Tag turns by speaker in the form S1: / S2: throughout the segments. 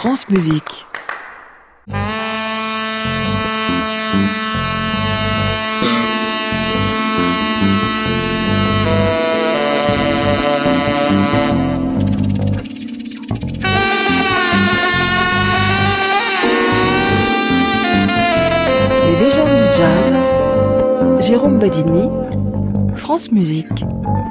S1: France Musique. Les légendes du jazz. Jérôme Badini, France Musique.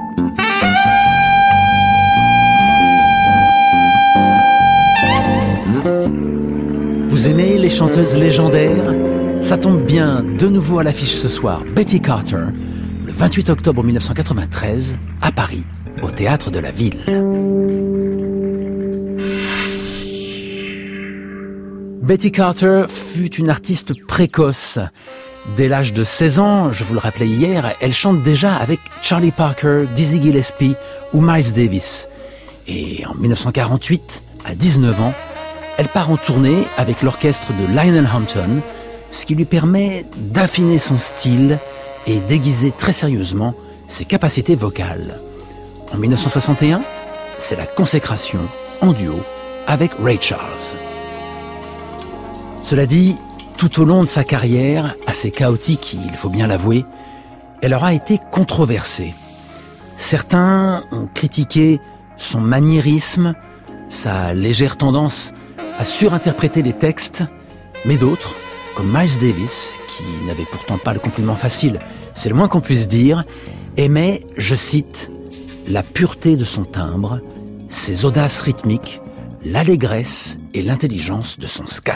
S2: Vous aimez les chanteuses légendaires ? Ça tombe bien, de nouveau à l'affiche ce soir, Betty Carter, le 28 octobre 1993, à Paris, au Théâtre de la Ville. Betty Carter fut une artiste précoce. Dès l'âge de 16 ans, je vous le rappelais hier, elle chante déjà avec Charlie Parker, Dizzy Gillespie ou Miles Davis. Et en 1948, à 19 ans, elle part en tournée avec l'orchestre de Lionel Hampton, ce qui lui permet d'affiner son style et d'aiguiser très sérieusement ses capacités vocales. En 1961, c'est la consécration en duo avec Ray Charles. Cela dit, tout au long de sa carrière, assez chaotique, il faut bien l'avouer, elle aura été controversée. Certains ont critiqué son maniérisme, sa légère tendance à surinterpréter les textes, mais d'autres, comme Miles Davis, qui n'avait pourtant pas le compliment facile, c'est le moins qu'on puisse dire, aimaient, je cite, la pureté de son timbre, ses audaces rythmiques, l'allégresse et l'intelligence de son scat.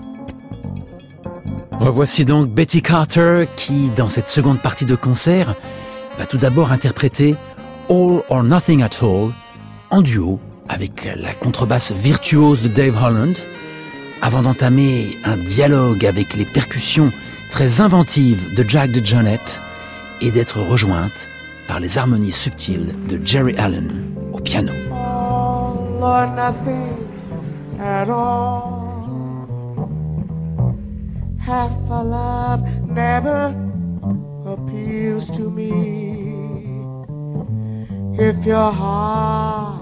S2: Revoici donc Betty Carter qui, dans cette seconde partie de concert, va tout d'abord interpréter All or Nothing at All en duo avec la contrebasse virtuose de Dave Holland, avant d'entamer un dialogue avec les percussions très inventives de Jack DeJohnette et d'être rejointe par les harmonies subtiles de Jerry Allen au piano.
S3: All or nothing at all. Half a love never appeals to me. If your heart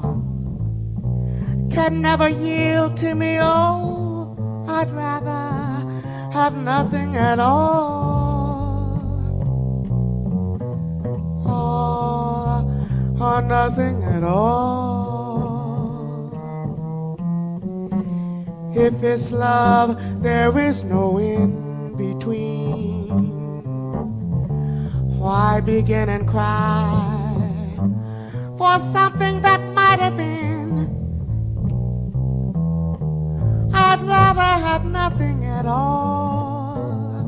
S3: can never yield to me, oh, I'd rather have nothing at all. All or nothing at all. If it's love, there is no in between. Why begin and cry for something that might have been? I'd rather have nothing at all.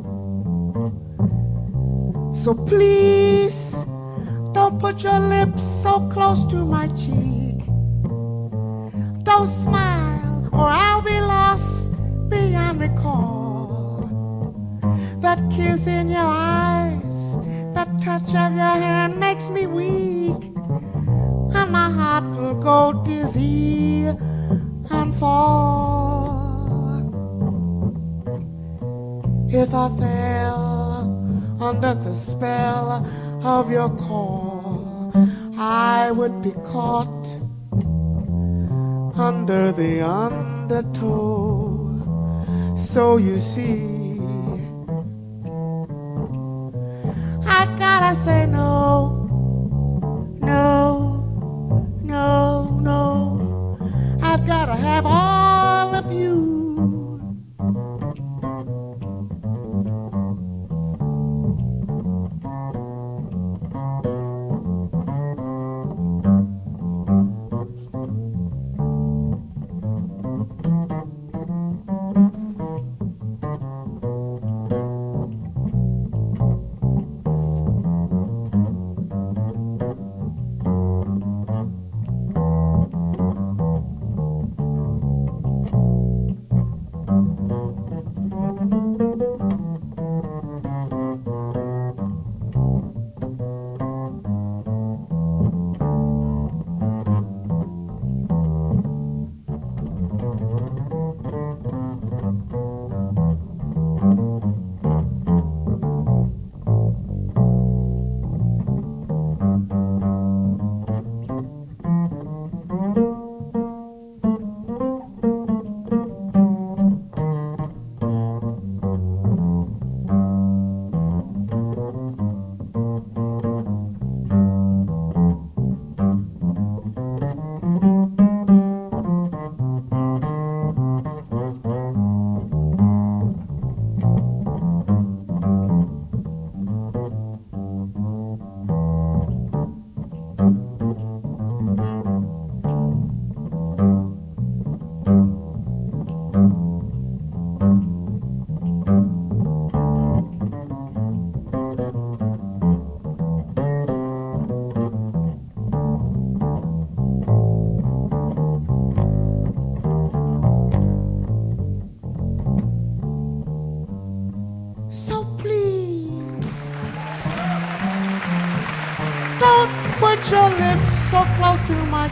S3: So please, don't put your lips so close to my cheek. Don't smile or I'll be lost beyond recall. That kiss in your eyes, that touch of your hand makes me weak, and my heart will go dizzy and fall. If I fell under the spell of your call, I would be caught under the undertow. So you see, I gotta say no, no, no, no. I've gotta have all of you.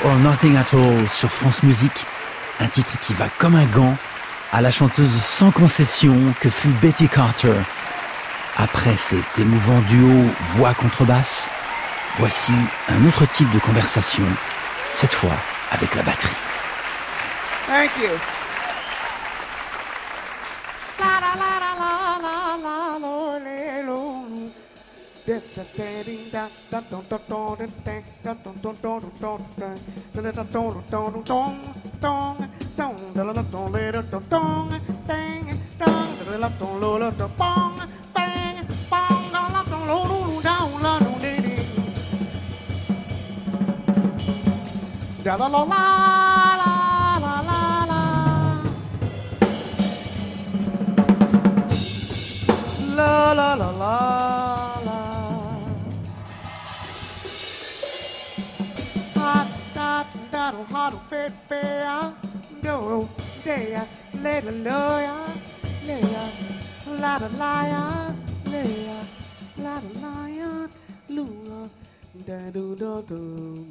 S2: or Nothing at All sur France Musique, un titre qui va comme un gant à la chanteuse sans concession que fut Betty Carter. Après cet émouvant duo voix-contrebasse, voici un autre type de conversation, cette fois avec la batterie.
S3: Thank you. La la la la la la la la la la. Hot dot dot hot fit bear no day let a lawyer laya la la laya laya la la laya lula da do do do.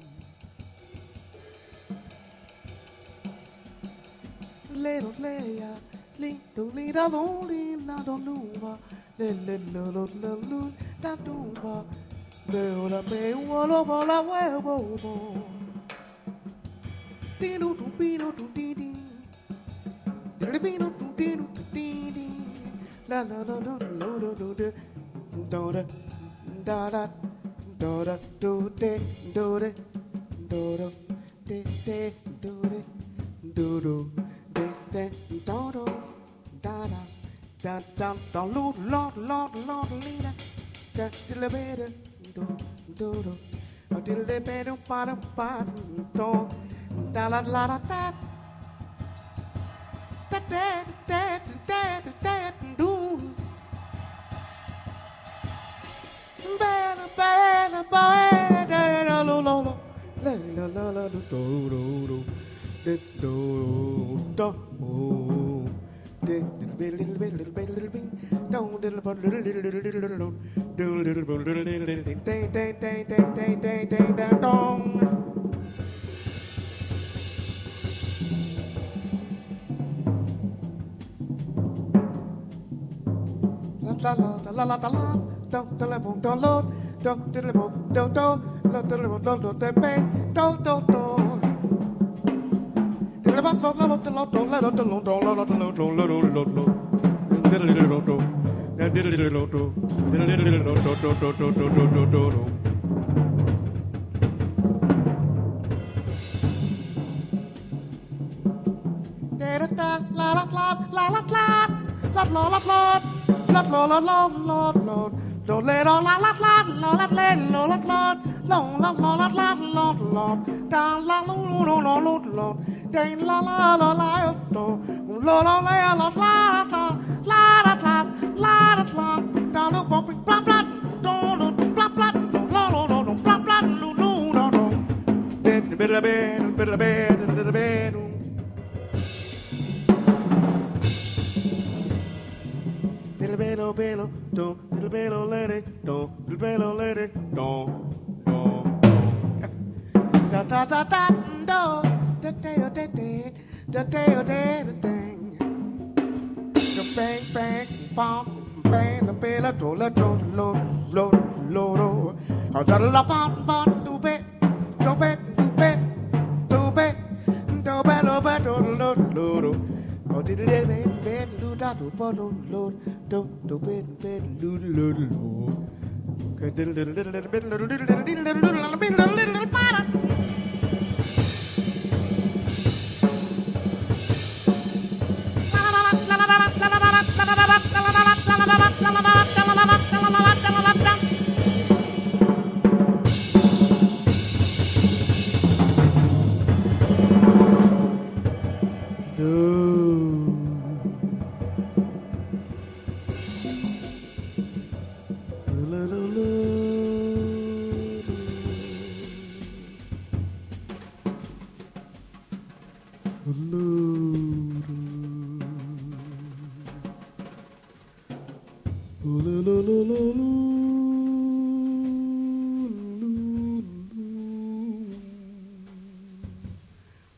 S3: Little Leia, little little lonely, not on Nuva, little da Duva, Bella Bay, Walla Walla Webo, Dino to Pino to Didi, Dino to Dino to Didi, la la la la la la la da da da da do de do de do do de de do de do do. Da da da da da da lord lida da dilla better do do dilla better pa do da la la da da da do better better lo lo lo la la la do do do do oh little bit don't little bit do little bit dong la la la la la la don't telephone don't load don't telephone don't don't let all la la la la la la la la la long la la la la la la da la lo lo lo lo lo da la la la la do lo lo la la la la la la la la da lo bop blah blah do lo blah blah lo lo lo blah blah lo lo lo lo bit bit Little bello, do, little bello, let it, do, little bello, let it, do, do. Da da da da, do, da da da da, da da da da ding. The bang bang, bang bang, the bello, do, la do, lo lo lo lo. Da da da bang bang, do be, do be, do be, do be, do be, do be, do lo lo lo. Oh, did it be do da do bo do lo do be do lo lo. Okay, diddle diddle diddle diddle diddle diddle diddle diddle diddle diddle para.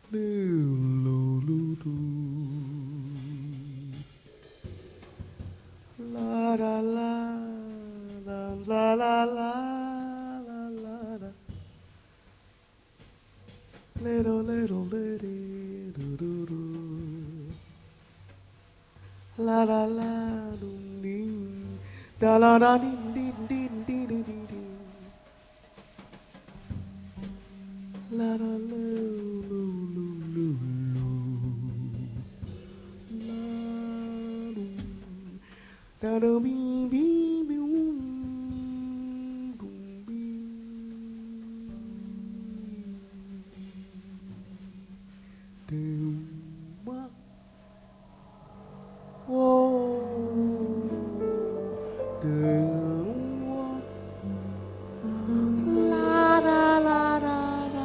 S3: La la la la la la la la la. Little lady do do do. La la la dum ding da la da ding ding ding ding ding ding. La la la lu lu lu lu. La dum da do bi bi bi dum bi. Dum ma. Whoa. Dum wa. La da la da.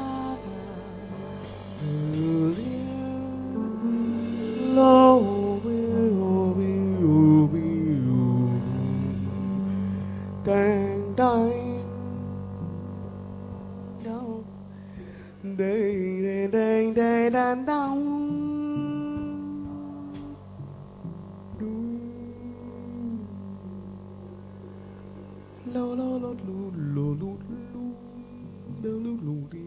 S3: Dang dang dang dang dang dang dang dang lo lo lo lo lo lo lo lo lo di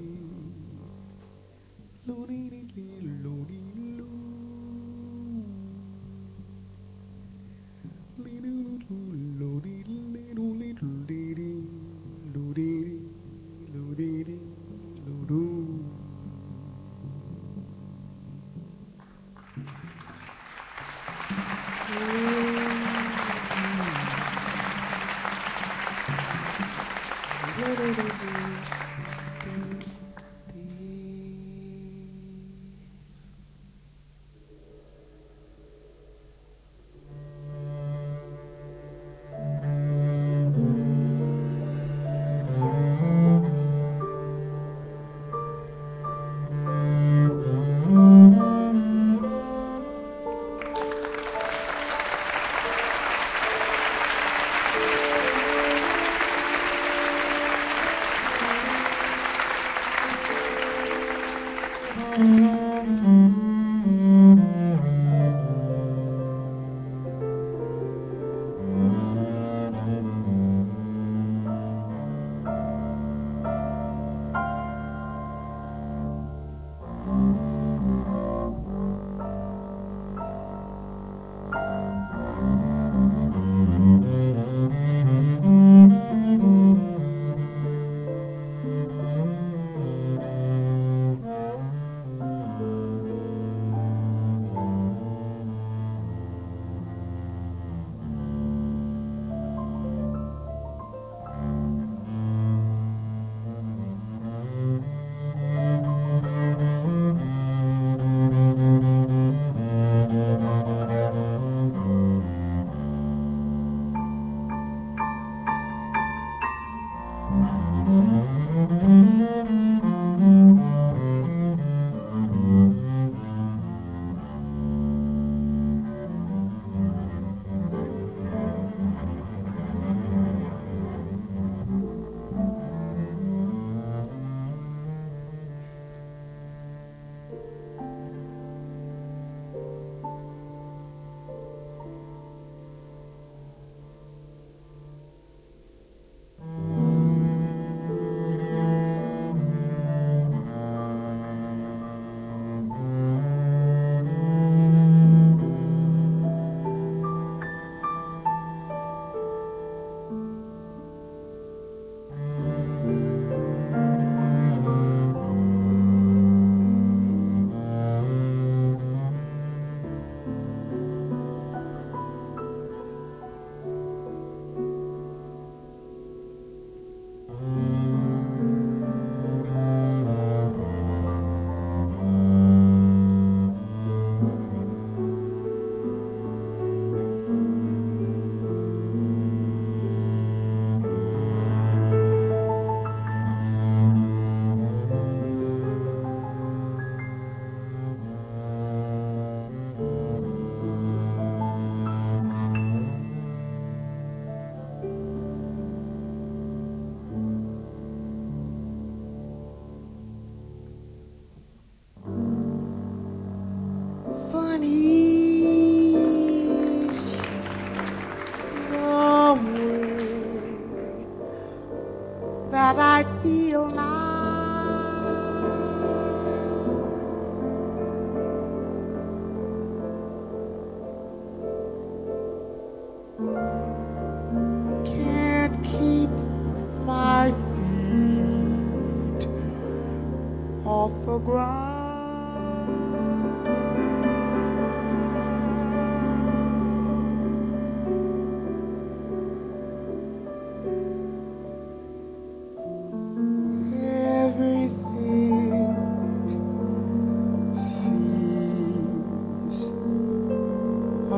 S3: lo di di lo di lo li do lo di li do li do di di lo di lo di di lo do.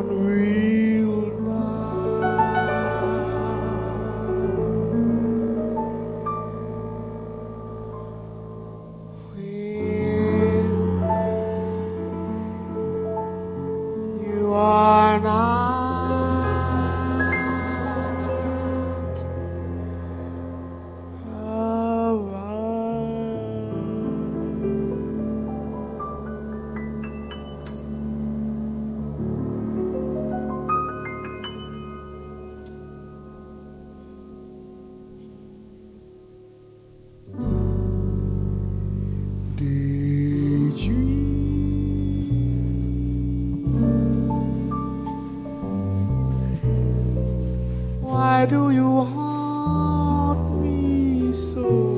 S3: real you are not did you? Why do you haunt me so?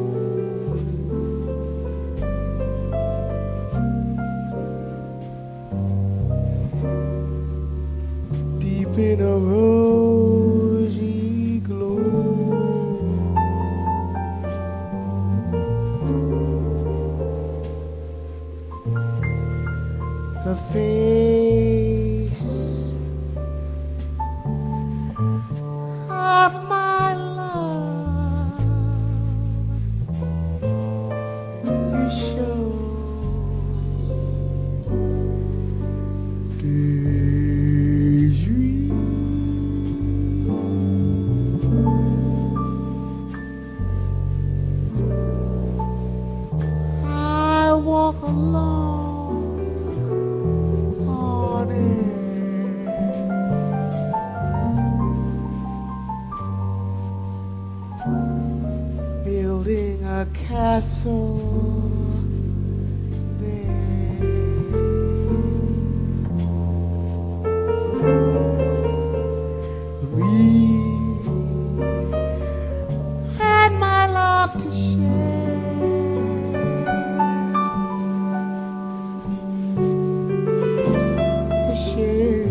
S3: Deep in a rosy glow, the face of my love you show. Did you? I walk alone on air, building a castle there. We had my love to share.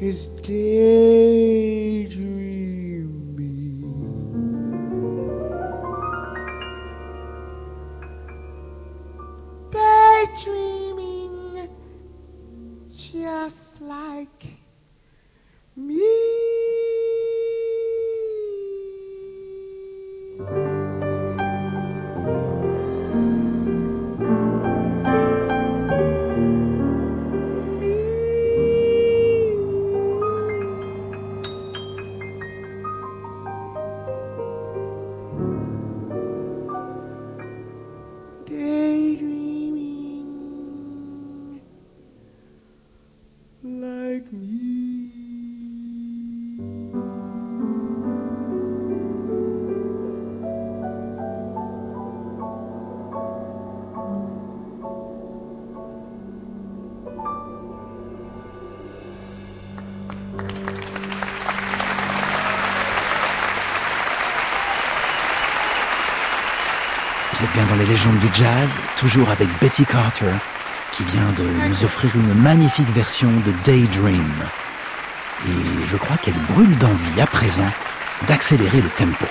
S3: is daydreaming. Daydreaming just like me.
S2: Vous êtes bien dans les légendes du jazz, toujours avec Betty Carter, qui vient de nous offrir une magnifique version de Daydream. Et je crois qu'elle brûle d'envie à présent d'accélérer le tempo.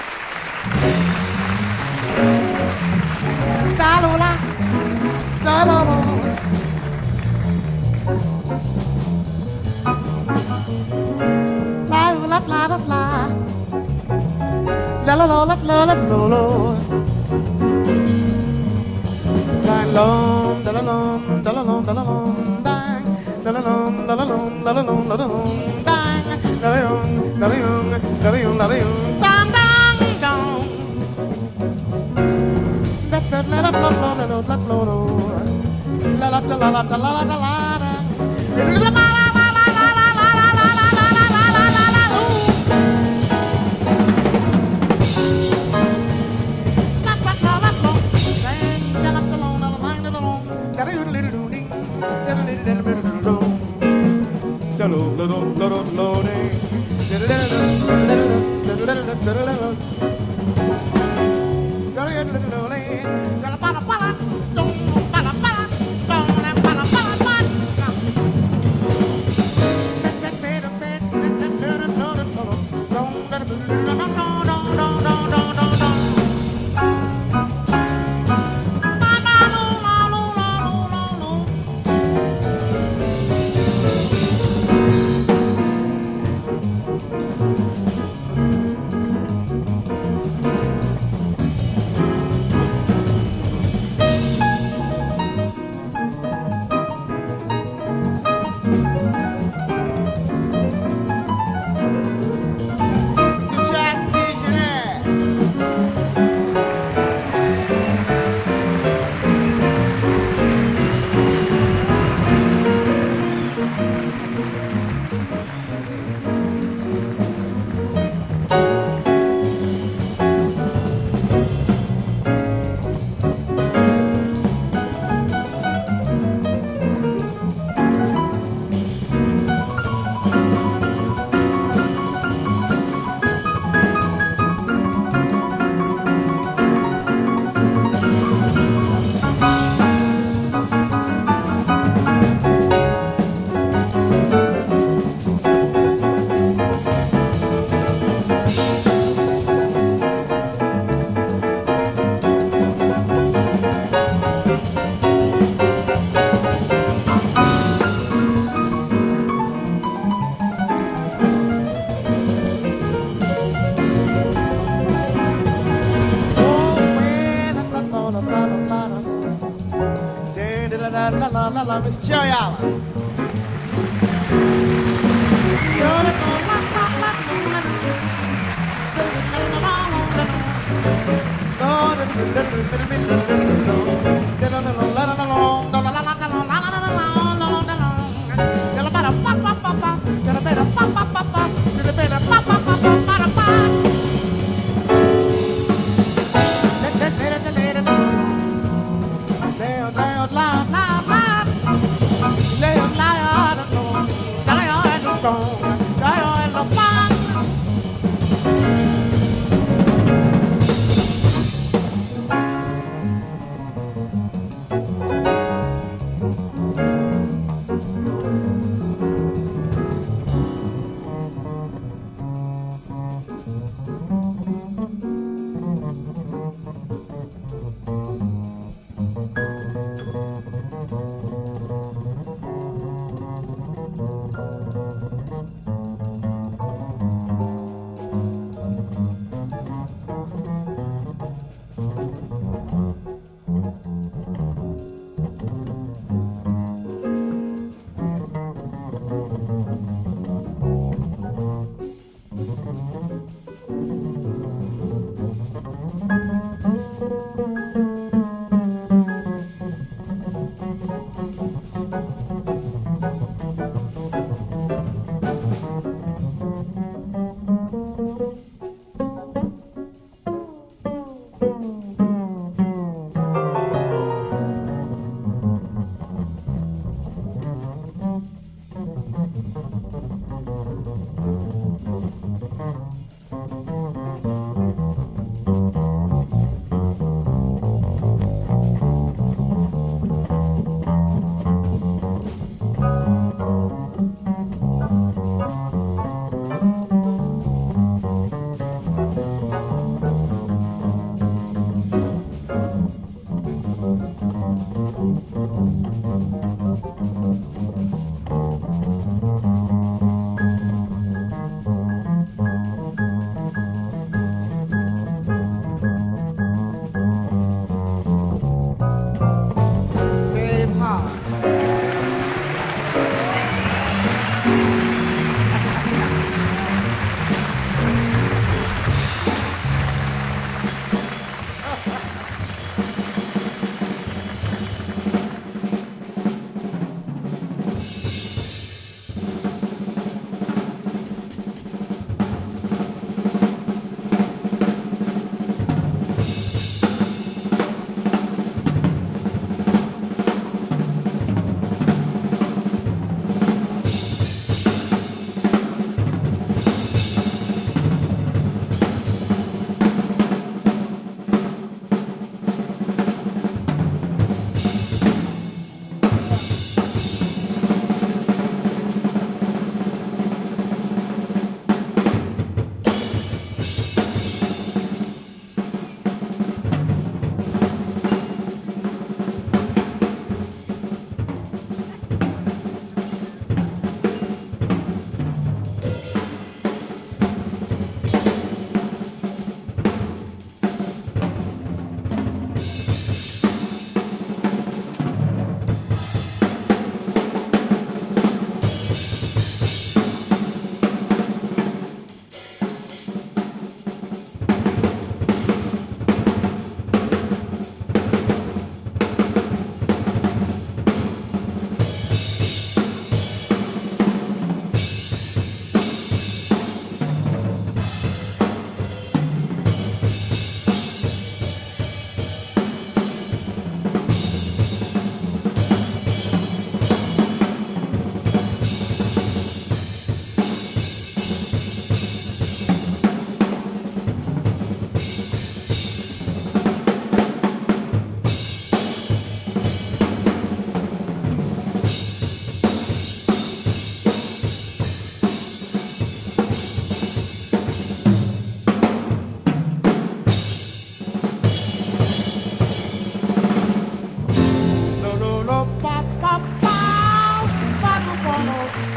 S4: Miss Jerry Allen.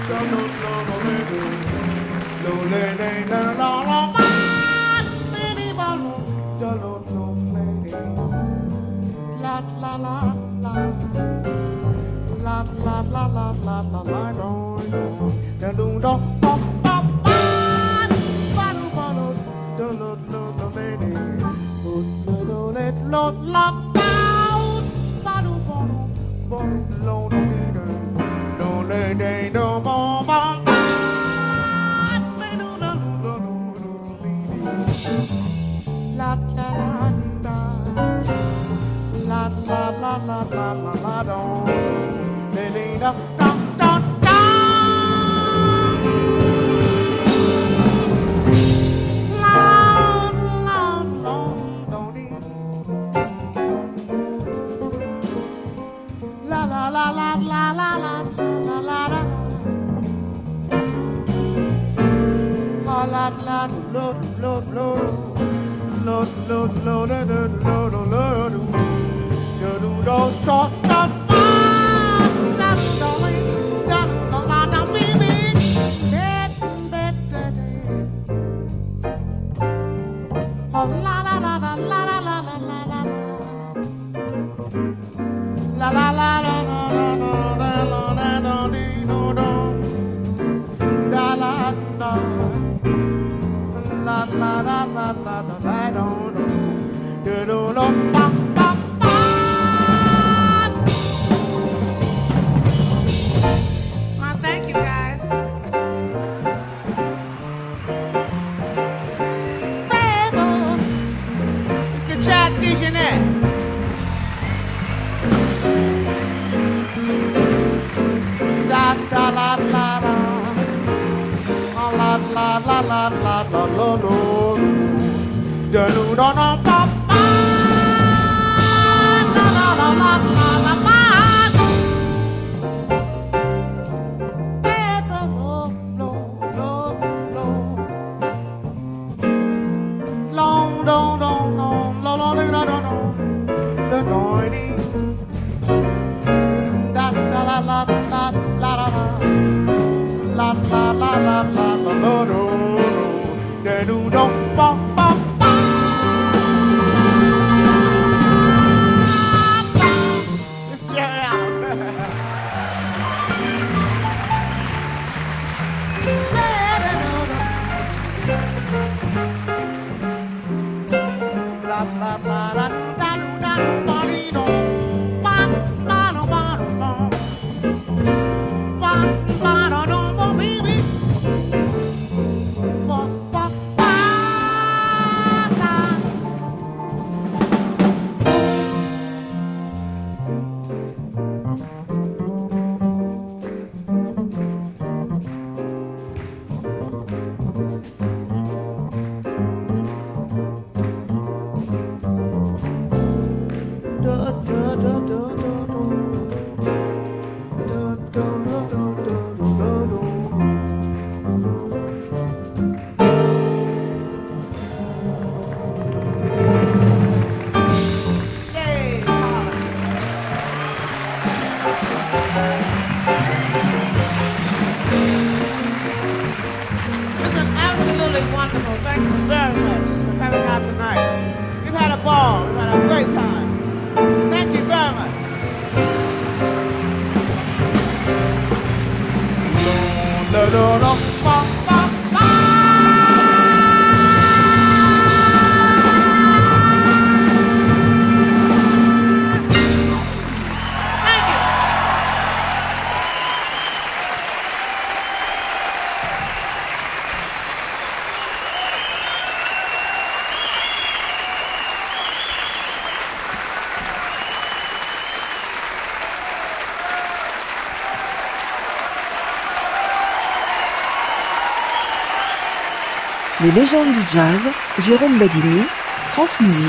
S1: Les légendes du jazz, Jérôme Badini, France Musique.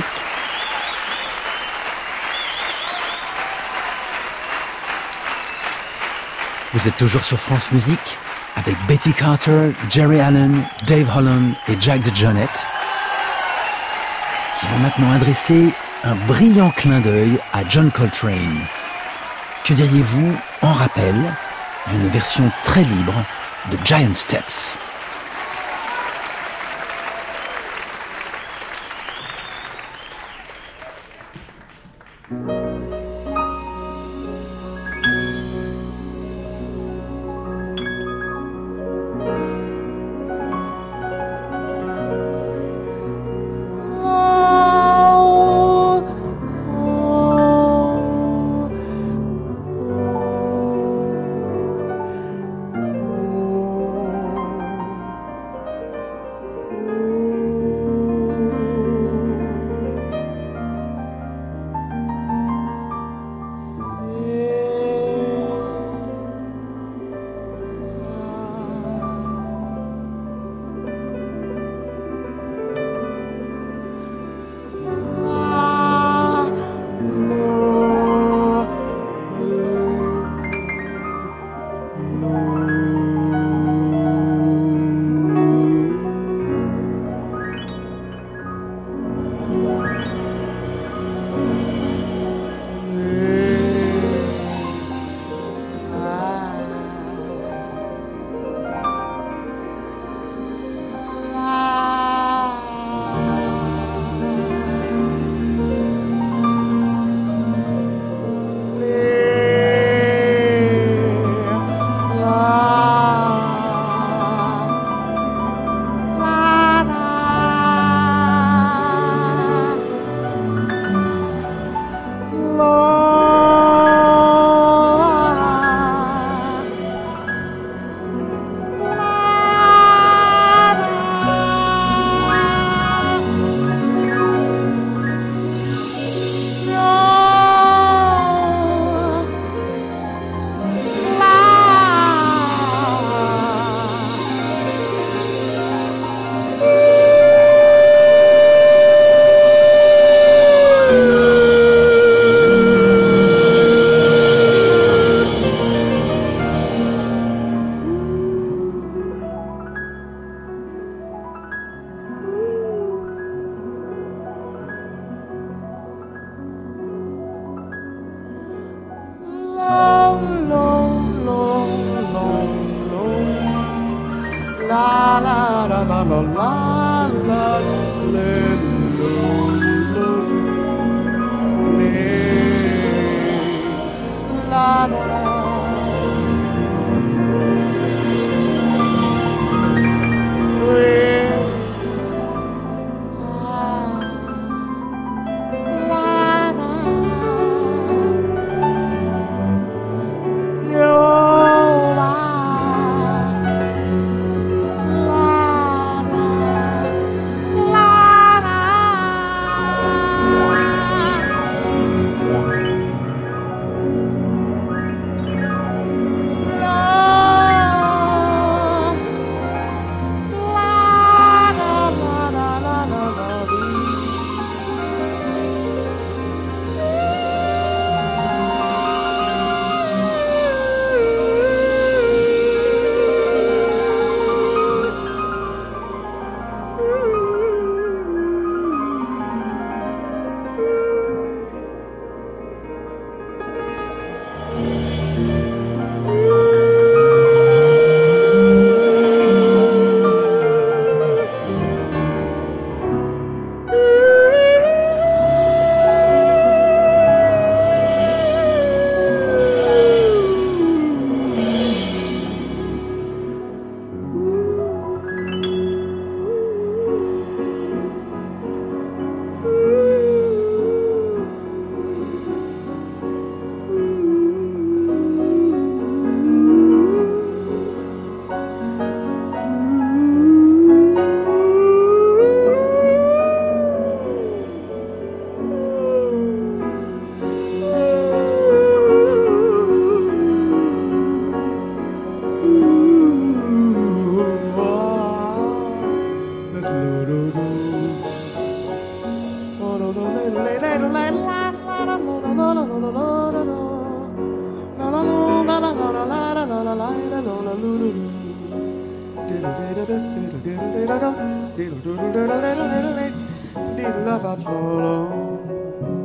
S2: Vous êtes toujours sur France Musique avec Betty Carter, Jerry Allen, Dave Holland et Jack DeJohnette qui vont maintenant adresser un brillant clin d'œil à John Coltrane. Que diriez-vous en rappel d'une version très libre de Giant Steps.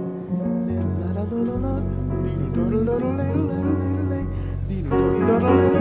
S3: Little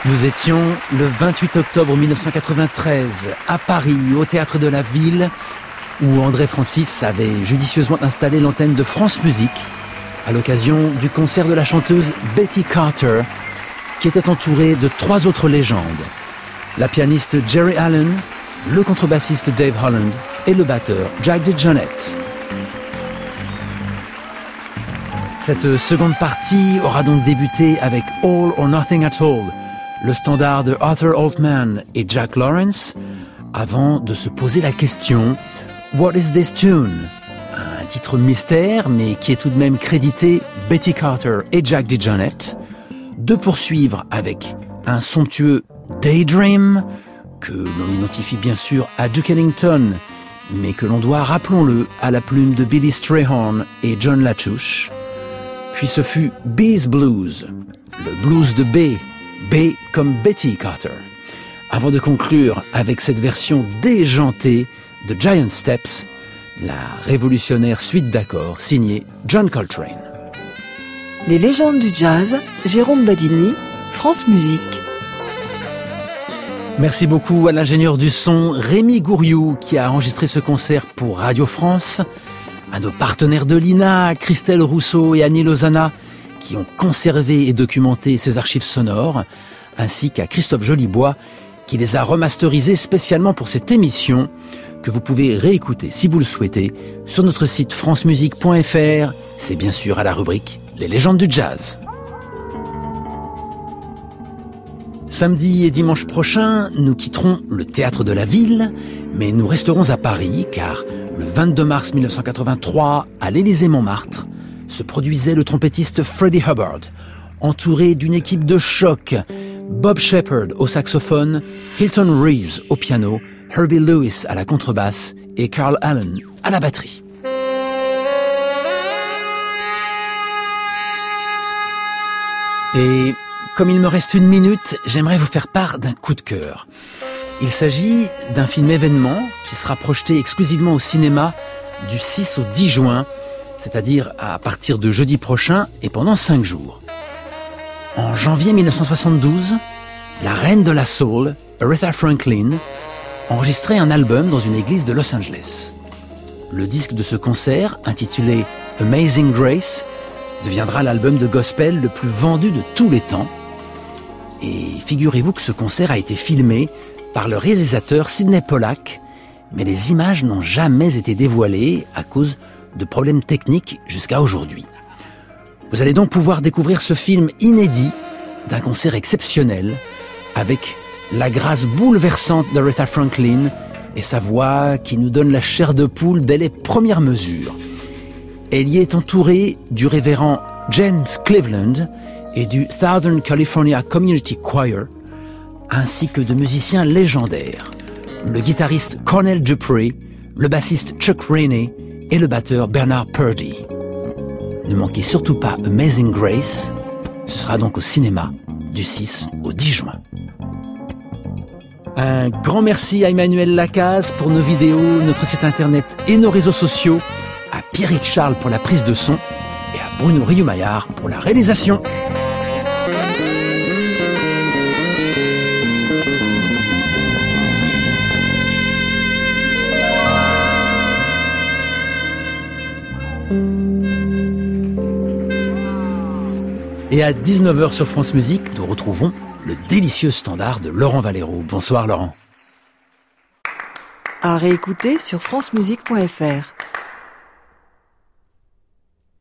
S2: Nous étions le 28 octobre 1993 à Paris, au Théâtre de la Ville, où André Francis avait judicieusement installé l'antenne de France Musique à l'occasion du concert de la chanteuse Betty Carter, qui était entourée de 3 autres légendes. La pianiste Geri Allen, le contrebassiste Dave Holland et le batteur Jack DeJohnette. Cette seconde partie aura donc débuté avec All or Nothing at All, le standard de Arthur Altman et Jack Lawrence, avant de se poser la question « What is this tune ?» Un titre mystère, mais qui est tout de même crédité Betty Carter et Jack DeJohnette, de poursuivre avec un somptueux Daydream, que l'on identifie bien sûr à Duke Ellington, mais que l'on doit, rappelons-le, à la plume de Billy Strayhorn et John Latouche. Puis ce fut Bee's Blues, le blues de B, B comme Betty Carter, avant de conclure avec cette version déjantée de Giant Steps, la révolutionnaire suite d'accords signée John Coltrane.
S1: Les légendes du jazz, Jérôme Badini, France Musique.
S2: Merci beaucoup à l'ingénieur du son Rémi Gouriou qui a enregistré ce concert pour Radio France, à nos partenaires de l'INA, Christelle Rousseau et Annie Lozana, qui ont conservé et documenté ces archives sonores, ainsi qu'à Christophe Jolibois, qui les a remasterisées spécialement pour cette émission, que vous pouvez réécouter si vous le souhaitez sur notre site francemusique.fr. C'est bien sûr à la rubrique Les légendes du jazz. Samedi et dimanche prochain, nous quitterons le Théâtre de la Ville, mais nous resterons à Paris, car le 22 mars 1983, à l'Élysée-Montmartre, se produisait le trompettiste Freddie Hubbard, entouré d'une équipe de choc, Bob Shepherd au saxophone, Hilton Reeves au piano, Herbie Lewis à la contrebasse et Carl Allen à la batterie. Et comme il me reste 1 minute, j'aimerais vous faire part d'un coup de cœur. Il s'agit d'un film événement qui sera projeté exclusivement au cinéma du 6 au 10 juin, c'est-à-dire à partir de jeudi prochain et pendant 5 jours. En janvier 1972, la reine de la soul, Aretha Franklin, enregistrait un album dans une église de Los Angeles. Le disque de ce concert, intitulé Amazing Grace, deviendra l'album de gospel le plus vendu de tous les temps. Et figurez-vous que ce concert a été filmé par le réalisateur Sidney Pollack, mais les images n'ont jamais été dévoilées à cause de problèmes techniques jusqu'à aujourd'hui. Vous allez donc pouvoir découvrir ce film inédit d'un concert exceptionnel avec la grâce bouleversante d'Aretha Franklin et sa voix qui nous donne la chair de poule dès les premières mesures. Elle y est entourée du révérend James Cleveland et du Southern California Community Choir, ainsi que de musiciens légendaires, le guitariste Cornell Dupree, le bassiste Chuck Rainey et le batteur Bernard Purdie. Ne manquez surtout pas Amazing Grace, ce sera donc au cinéma du 6 au 10 juin. Un grand merci à Emmanuel Lacaze pour nos vidéos, notre site internet et nos réseaux sociaux, à Pierrick Charles pour la prise de son et à Bruno Rieumaillard pour la réalisation. Et à 19h sur France Musique, nous retrouvons le délicieux standard de Laurent Valero. Bonsoir Laurent.
S1: À réécouter sur francemusique.fr.